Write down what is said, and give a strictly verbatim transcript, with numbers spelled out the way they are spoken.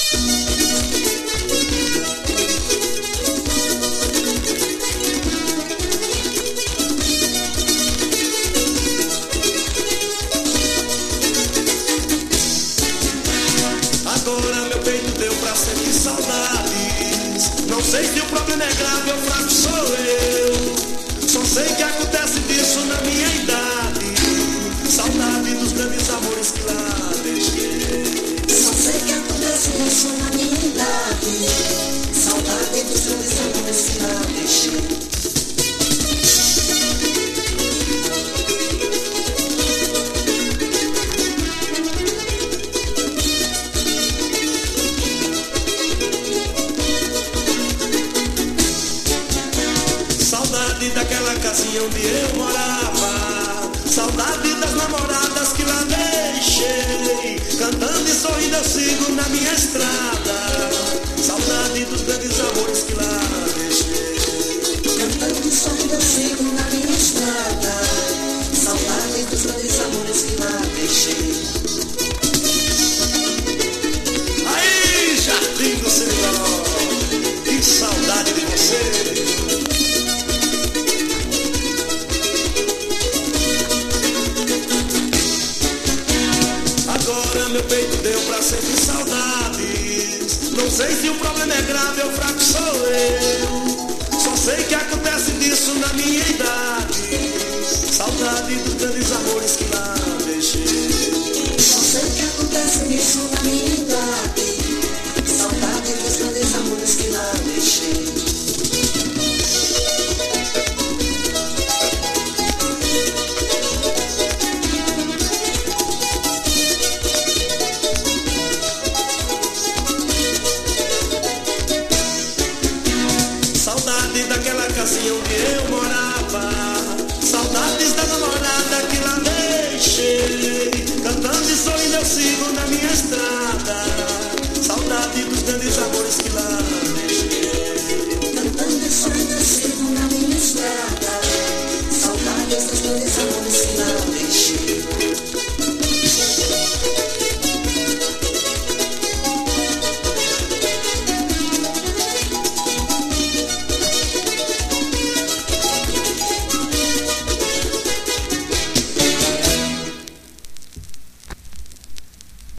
Agora meu peito deu pra sentir saudades. Não sei se o problema é grave ou fraco sou eu. Só sei que acontece disso na minha idade. Saudade dos grandes amores que lá deixei. Só sei que acontece disso na minha idade. Saudade dos grandes amores que lá deixei. Saudade daquela casinha onde eu morava. Saudade das namoradas que lá deixei. Cantando e sorrindo eu sigo na minha estrada. Saudade dos grandes amores que lá deixei. Cantando e sorrindo eu sigo na minha estrada. Saudade dos grandes amores que lá deixei. Aí, Jardim do Seridó, que saudade de você. Agora meu peito deu pra sentir saudades. Não sei se o problema é grave ou fraco sou eu. Só sei que acontece disso na minha idade. Saudade dos grandes amores que lá deixei. Só sei que acontece disso na minha idade. Saudade dos grandes amores que lá deixei. Saudade daquela casinha onde eu morava. Saudades da namorada que lá deixei. Cantando e sorrindo eu sigo na minha estrada. Saudade dos grandes amores que lá